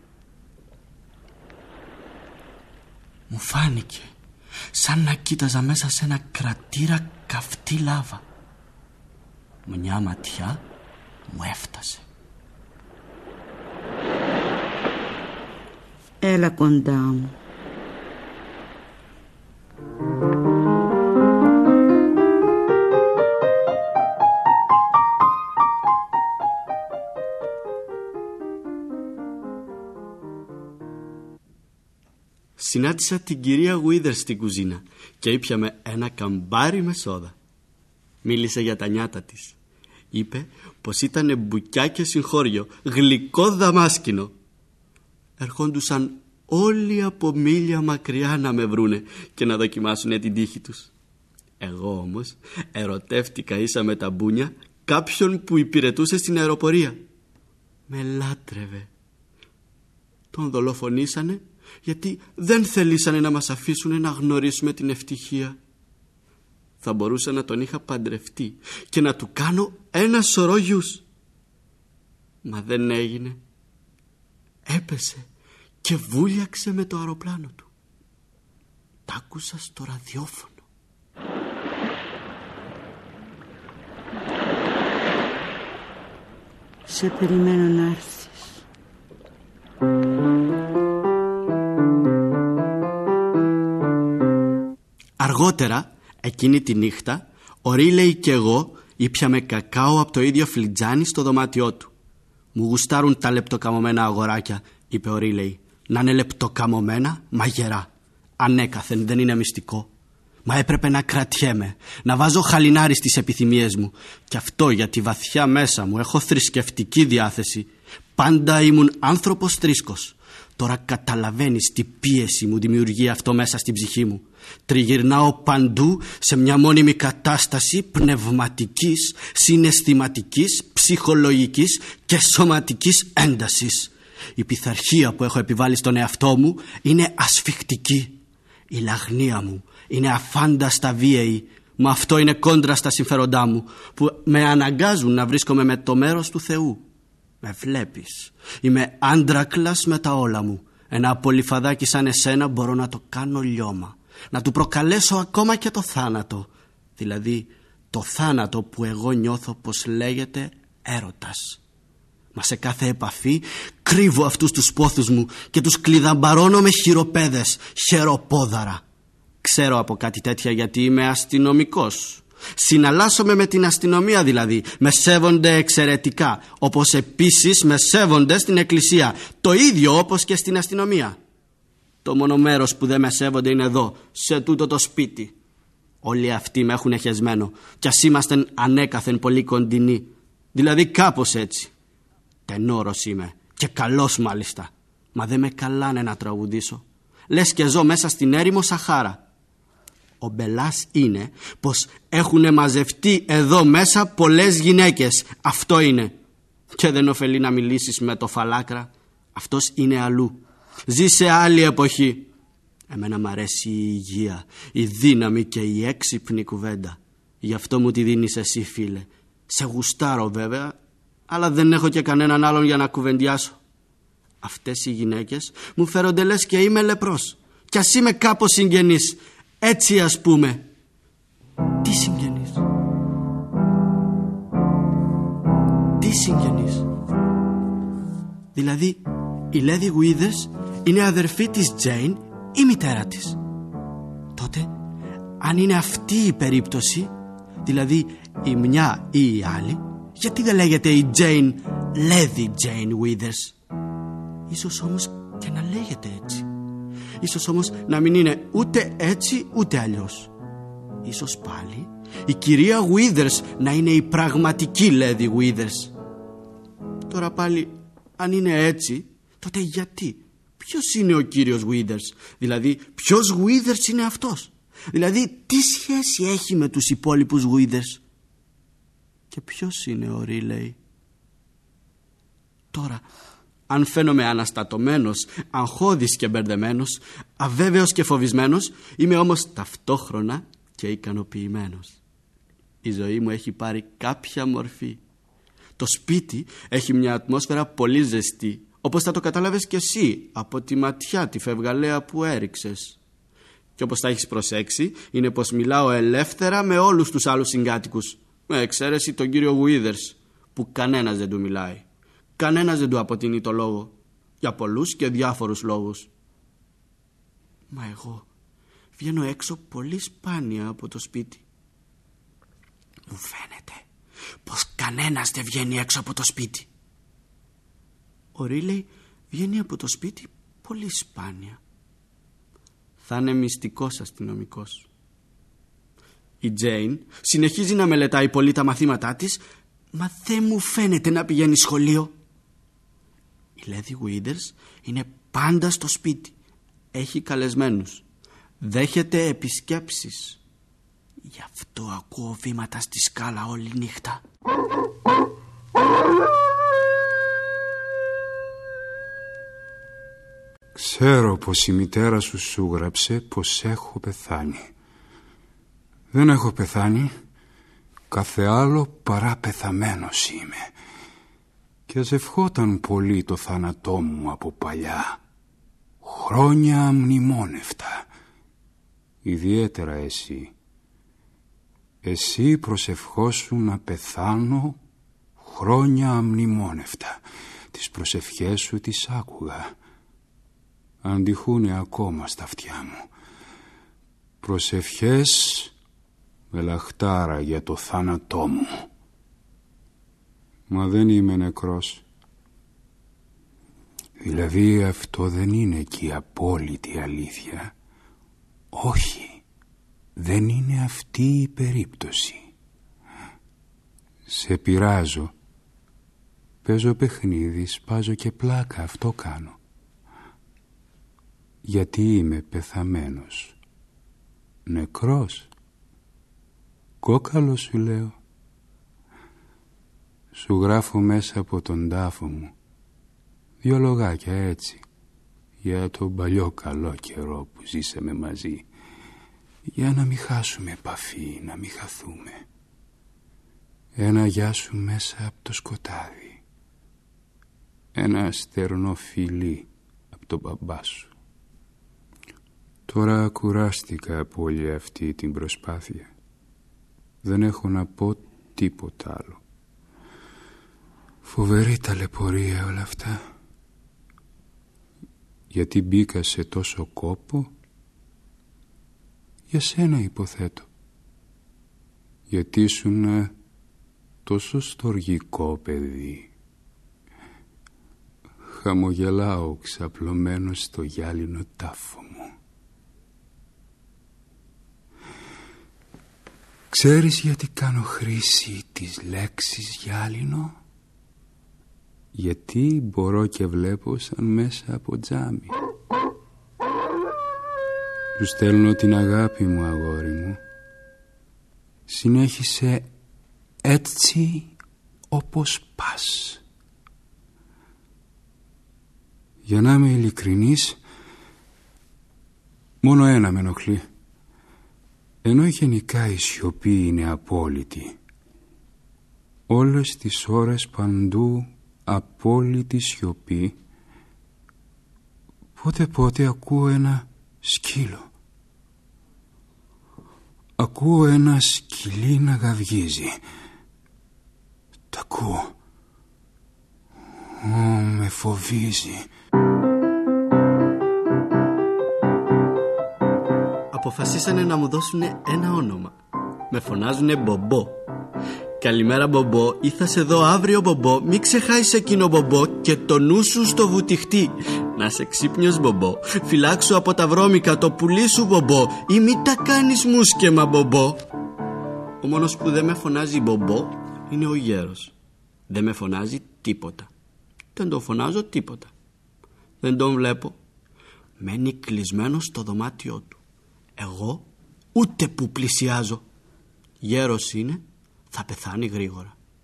Μου φάνηκε σαν να κοίταζα μέσα σε ένα κρατήρα καυτή λάβα. Μια ματιά μου έφτασε. Έλα κοντά μου. Συνάντησα την κυρία Γουίδερ στην κουζίνα και ήπιαμε ένα καμπάρι με σόδα. Μίλησε για τα νιάτα της. Είπε πως ήτανε μπουκιά και συγχώριο, γλυκό δαμάσκινο. Ερχόντουσαν όλοι από μίλια μακριά να με βρούνε και να δοκιμάσουνε την τύχη τους. Εγώ όμως ερωτεύτηκα ίσα με τα μπούνια κάποιον που υπηρετούσε στην αεροπορία. Με λάτρευε. Τον δολοφονήσανε γιατί δεν θελήσανε να μας αφήσουν να γνωρίσουμε την ευτυχία. Θα μπορούσα να τον είχα παντρευτεί και να του κάνω ένα σωρό γιους. Μα δεν έγινε. Έπεσε και βούλιαξε με το αεροπλάνο του. Τ' άκουσα στο ραδιόφωνο. Σε περιμένω να έρθεις. Αργότερα, εκείνη τη νύχτα, ο Ρίλεϊ και εγώ ήπιαμε κακάο από το ίδιο φλιτζάνι στο δωμάτιό του. Μου γουστάρουν τα λεπτοκαμωμένα αγοράκια, είπε ο Ρίλεϊ. Να είναι λεπτοκαμωμένα, μα γερά. Ανέκαθεν, δεν είναι μυστικό. Μα έπρεπε να κρατιέμαι, να βάζω χαλινάρι στις επιθυμίες μου. Κι αυτό γιατί βαθιά μέσα μου έχω θρησκευτική διάθεση. Πάντα ήμουν άνθρωπος θρήσκος. Τώρα καταλαβαίνεις τι πίεση μου δημιουργεί αυτό μέσα στην ψυχή μου. Τριγυρνάω παντού σε μια μόνιμη κατάσταση πνευματικής, συναισθηματικής, ψυχολογικής και σωματικής έντασης. Η πειθαρχία που έχω επιβάλει στον εαυτό μου είναι ασφιχτική. Η λαγνία μου είναι αφάνταστα βίαιη. Μα αυτό είναι κόντρα στα συμφέροντά μου που με αναγκάζουν να βρίσκομαι με το μέρος του Θεού. Με βλέπεις. Είμαι άντρακλας με τα όλα μου. Ένα πολυφαδάκι σαν εσένα μπορώ να το κάνω λιώμα. Να του προκαλέσω ακόμα και το θάνατο. Δηλαδή το θάνατο που εγώ νιώθω πως λέγεται έρωτας. Μα σε κάθε επαφή κρύβω αυτούς τους πόθους μου και τους κλειδαμπαρώνω με χειροπέδες, χεροπόδαρα. Ξέρω από κάτι τέτοια γιατί είμαι αστυνομικός. Συναλλάσσομαι με την αστυνομία δηλαδή. Με σέβονται εξαιρετικά. Όπως επίσης με σέβονται στην εκκλησία. Το ίδιο όπως και στην αστυνομία. Το μόνο μέρος που δεν με σέβονται είναι εδώ, σε τούτο το σπίτι. Όλοι αυτοί με έχουν εχεσμένο. Κι ας είμαστε ανέκαθεν πολύ κοντινοί. Δηλαδή κάπως έτσι. Τενόρος είμαι και καλός μάλιστα. Μα δεν με καλάνε να τραγουδήσω. Λες και ζω μέσα στην έρημο Σαχάρα. Ο μπελάς είναι πως έχουν μαζευτεί εδώ μέσα πολλές γυναίκες. Αυτό είναι. Και δεν ωφελεί να μιλήσεις με το φαλάκρα. Αυτός είναι αλλού. Ζει σε άλλη εποχή. Εμένα μ' αρέσει η υγεία, η δύναμη και η έξυπνη κουβέντα. Γι' αυτό μου τη δίνεις εσύ, φίλε. Σε γουστάρω βέβαια, αλλά δεν έχω και κανέναν άλλον για να κουβεντιάσω. Αυτές οι γυναίκες μου φέρονται λες και είμαι λεπρός. Κι ας είμαι κάπως συγγενής. Έτσι ας πούμε. Τι συγγενής? Τι συγγενής? Δηλαδή η Lady Withers είναι αδερφή της Jane ή μητέρα της? Τότε αν είναι αυτή η περίπτωση, δηλαδή η μια ή η άλλη, γιατί δεν λέγεται η Jane Lady Jane Withers? Ίσως όμως και να λέγεται έτσι. Ίσως όμως να μην είναι ούτε έτσι ούτε αλλιώς. Ίσως πάλι η κυρία Withers να είναι η πραγματική Lady Withers. Τώρα πάλι αν είναι έτσι, τότε γιατί? Ποιος είναι ο κύριος Withers? Δηλαδή ποιος Withers είναι αυτός? Δηλαδή τι σχέση έχει με τους υπόλοιπους Withers? Και ποιος είναι ο Ρίλεϊ? Τώρα, αν φαίνομαι αναστατωμένος, αγχώδης και μπερδεμένος, αβέβαιος και φοβισμένος, είμαι όμως ταυτόχρονα και ικανοποιημένος. Η ζωή μου έχει πάρει κάποια μορφή. Το σπίτι έχει μια ατμόσφαιρα πολύ ζεστή, όπως θα το κατάλαβες κι εσύ από τη ματιά τη φευγαλαία που έριξες. Και όπως θα έχεις προσέξει, είναι πως μιλάω ελεύθερα με όλους τους άλλους συγκάτοικους, με εξαίρεση τον κύριο Withers, που κανένας δεν του μιλάει. Κανένας δεν του αποτείνει το λόγο, για πολλούς και διάφορους λόγους. Μα εγώ βγαίνω έξω πολύ σπάνια από το σπίτι. Μου φαίνεται πως κανένας δεν βγαίνει έξω από το σπίτι. Ο Ρίλεϊ βγαίνει από το σπίτι πολύ σπάνια. Θα είναι μυστικός αστυνομικός. Η Τζέιν συνεχίζει να μελετάει πολύ τα μαθήματά της, μα δεν μου φαίνεται να πηγαίνει σχολείο. Η Λέδη Withers είναι πάντα στο σπίτι. Έχει καλεσμένους. Δέχεται επισκέψεις. Γι' αυτό ακούω βήματα στη σκάλα όλη νύχτα. Ξέρω πως η μητέρα σου γράψε πως έχω πεθάνει. Δεν έχω πεθάνει. Κάθε άλλο παρά πεθαμένος είμαι. Και ας ευχόταν πολύ το θάνατό μου από παλιά. Χρόνια αμνημόνευτα. Ιδιαίτερα εσύ. Εσύ προσευχόσου να πεθάνω χρόνια αμνημόνευτα. Τις προσευχές σου τις άκουγα. Αντιχούνε ακόμα στα αυτιά μου. Προσευχές με λαχτάρα για το θάνατό μου. Μα δεν είμαι νεκρός. Δηλαδή αυτό δεν είναι και η απόλυτη αλήθεια. Όχι, δεν είναι αυτή η περίπτωση. Σε πειράζω. Παίζω παιχνίδι, σπάζω και πλάκα, αυτό κάνω. Γιατί είμαι πεθαμένος. Νεκρός. Κόκαλο σου λέω. Σου γράφω μέσα από τον τάφο μου 2 λογάκια έτσι, για τον παλιό καλό καιρό που ζήσαμε μαζί, για να μην χάσουμε επαφή, να μην χαθούμε. Ένα γεια σου μέσα από το σκοτάδι, ένα στερνό φιλί από τον μπαμπά σου. Τώρα κουράστηκα από όλη αυτή την προσπάθεια. Δεν έχω να πω τίποτα άλλο. Φοβερή ταλαιπωρία όλα αυτά. Γιατί μπήκα σε τόσο κόπο. Για σένα υποθέτω. Γιατί ήσουν τόσο στοργικό παιδί. Χαμογελάω ξαπλωμένος στο γυάλινο τάφο μου. Ξέρεις γιατί κάνω χρήση της λέξης γυάλινο? Γιατί μπορώ και βλέπω σαν μέσα από τζάμι. Σου στέλνω την αγάπη μου, αγόρι μου. Συνέχισε έτσι όπως πας. Για να είμαι ειλικρινής, μόνο ένα με ενοχλεί. Ενώ γενικά η σιωπή είναι απόλυτη, όλες τις ώρες παντού απόλυτη σιωπή, πότε ακούω ένα σκύλο. Ακούω ένα σκυλί να γαυγίζει. Τ' ακούω. Με φοβίζει. Αποφασίσανε να μου δώσουν ένα όνομα. Με φωνάζουνε Μπομπό. Καλημέρα Μπομπό, ή θα σε δω αύριο Μπομπό. Μη ξεχάσεις εκείνο Μπομπό και το νου σου στο βουτυχτή. Να σε ξύπνιος Μπομπό, φυλάξου από τα βρώμικα το πουλί σου Μπομπό, ή μη τα κάνεις μουσκεμα Μπομπό. Ο μόνος που δεν με φωνάζει Μπομπό είναι ο γέρος. Δεν με φωνάζει τίποτα. Δεν τον φωνάζω τίποτα. Δεν τον βλέπω. Μένει κλεισμένος στο δωμάτιό του. Εγώ ούτε που πλησιάζω. Γέρος είναι, θα πεθάνει γρήγορα.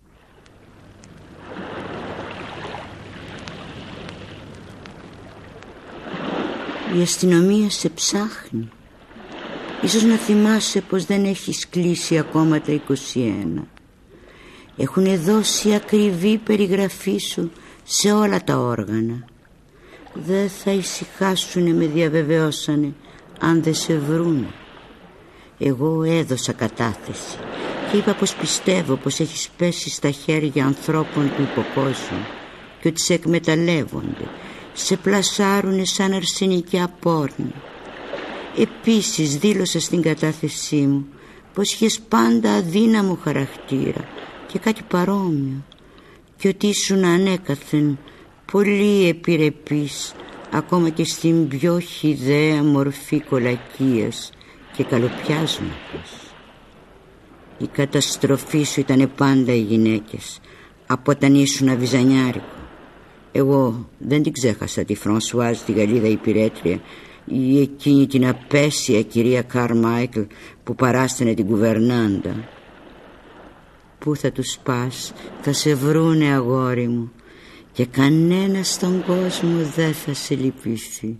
Η αστυνομία σε ψάχνει. Ίσως να θυμάσαι πως δεν έχεις κλείσει ακόμα τα 21. Έχουνε δώσει ακριβή περιγραφή σου σε όλα τα όργανα. Δεν θα ησυχάσουνε, με διαβεβαιώσανε, αν δεν σε βρούνε. Εγώ έδωσα κατάθεση και είπα πως πιστεύω πως έχεις πέσει στα χέρια ανθρώπων του υποκόσμου και ότι σε εκμεταλλεύονται, σε πλασάρουνε σαν αρσενικιά πόρνη. Επίσης δήλωσα στην κατάθεσή μου πως είχες πάντα αδύναμο χαρακτήρα και κάτι παρόμοιο και ότι ήσουν ανέκαθεν πολύ επιρρεπής ακόμα και στην πιο χυδαία μορφή κολακίας και καλοπιάσματος. Η καταστροφή σου ήταν πάντα οι γυναίκες από όταν ήσουν αβυζανιάρικο. Εγώ δεν την ξέχασα τη Φρανσουάζ, τη Γαλλίδα υπηρέτρια, ή εκείνη την απέσια κυρία Καρμάικλ που παράστανε την κουβερνάντα. Πού θα τους πας, θα σε βρούνε, αγόρι μου, και κανένας στον κόσμο δεν θα σε λυπηθεί.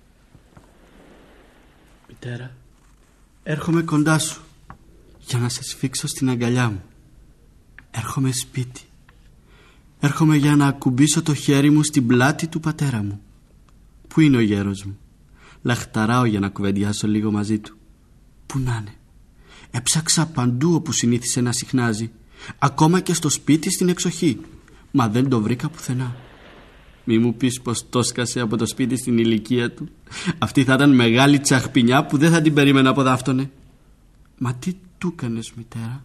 Μητέρα, έρχομαι κοντά σου για να σε σφίξω στην αγκαλιά μου. Έρχομαι σπίτι. Έρχομαι για να ακουμπήσω το χέρι μου στην πλάτη του πατέρα μου. Πού είναι ο γέρος μου? Λαχταράω για να κουβεντιάσω λίγο μαζί του. Πού να είναι? Έψαξα παντού όπου συνήθισε να συχνάζει, ακόμα και στο σπίτι στην εξοχή, μα δεν το βρήκα πουθενά. Μη μου πεις πως το σκάσε από το σπίτι στην ηλικία του. Αυτή θα ήταν μεγάλη τσαχπινιά που δεν θα την περίμενα από δάφτωνε. Μα τι του έκανες, μητέρα?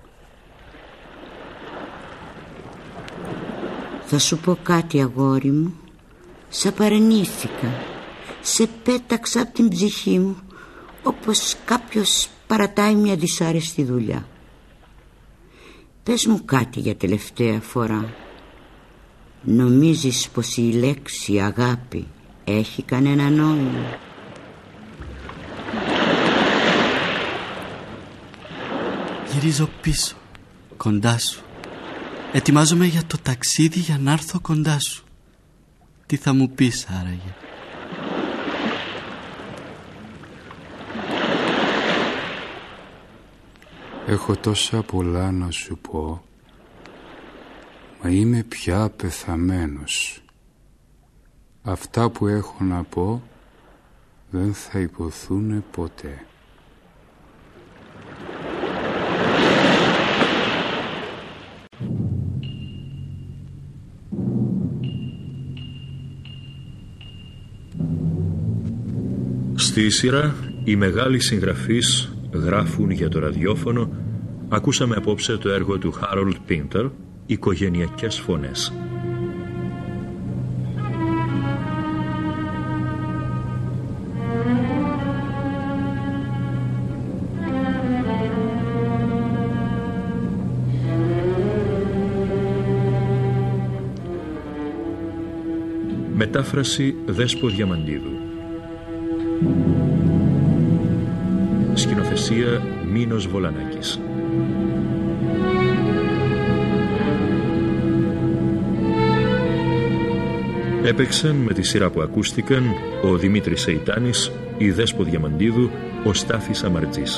Θα σου πω κάτι, αγόρι μου. Σ' απαρνήθηκα. Σε πέταξα από την ψυχή μου, όπως κάποιος παρατάει μια δυσάρεστη δουλειά. Πες μου κάτι για τελευταία φορά. Νομίζεις πως η λέξη αγάπη έχει κανένα νόημα? Γυρίζω πίσω, κοντά σου. Ετοιμάζομαι για το ταξίδι για να έρθω κοντά σου. Τι θα μου πεις άραγε? Έχω τόσα πολλά να σου πω, μα είμαι πια πεθαμένος. Αυτά που έχω να πω δεν θα υποθούν ποτέ. Στη σειρά οι μεγάλοι συγγραφείς γράφουν για το ραδιόφωνο. Ακούσαμε απόψε το έργο του Harold Pinter, «Οικογενειακές φωνές». Μετάφραση Δέσπο Διαμαντίδου. Σκηνοθεσία Μίνος Βολανάκης. Έπαιξαν με τη σειρά που ακούστηκαν ο Δημήτρης Σεϊτάνης, η Δέσπο Διαμαντίδου, ο Στάθης Αμαρτζής.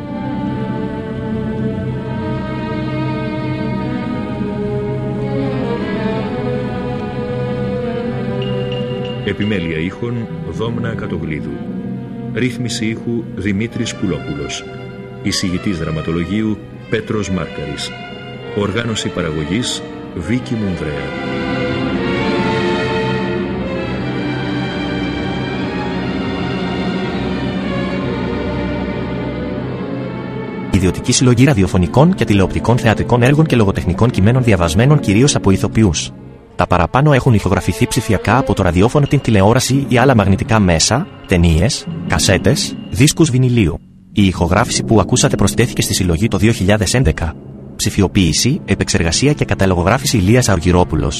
Επιμέλεια ήχων Δόμνα Κατογλίδου. Ρύθμιση ήχου Δημήτρης Πουλόπουλος. Εισηγητής δραματολογίου Πέτρος Μάρκαρης. Οργάνωση παραγωγής Βίκη Μουνδρέα. Ιδιωτική συλλογή ραδιοφωνικών και τηλεοπτικών θεατρικών έργων και λογοτεχνικών κειμένων διαβασμένων κυρίως από ηθοποιούς. Τα παραπάνω έχουν ηχογραφηθεί ψηφιακά από το ραδιόφωνο, την τηλεόραση ή άλλα μαγνητικά μέσα, ταινίες, κασέτες, δίσκους βινιλίου. Η ηχογράφηση που ακούσατε προσθέθηκε στη συλλογή το 2011. Ψηφιοποίηση, επεξεργασία και καταλογογράφηση Ηλίας Αργυρόπουλος.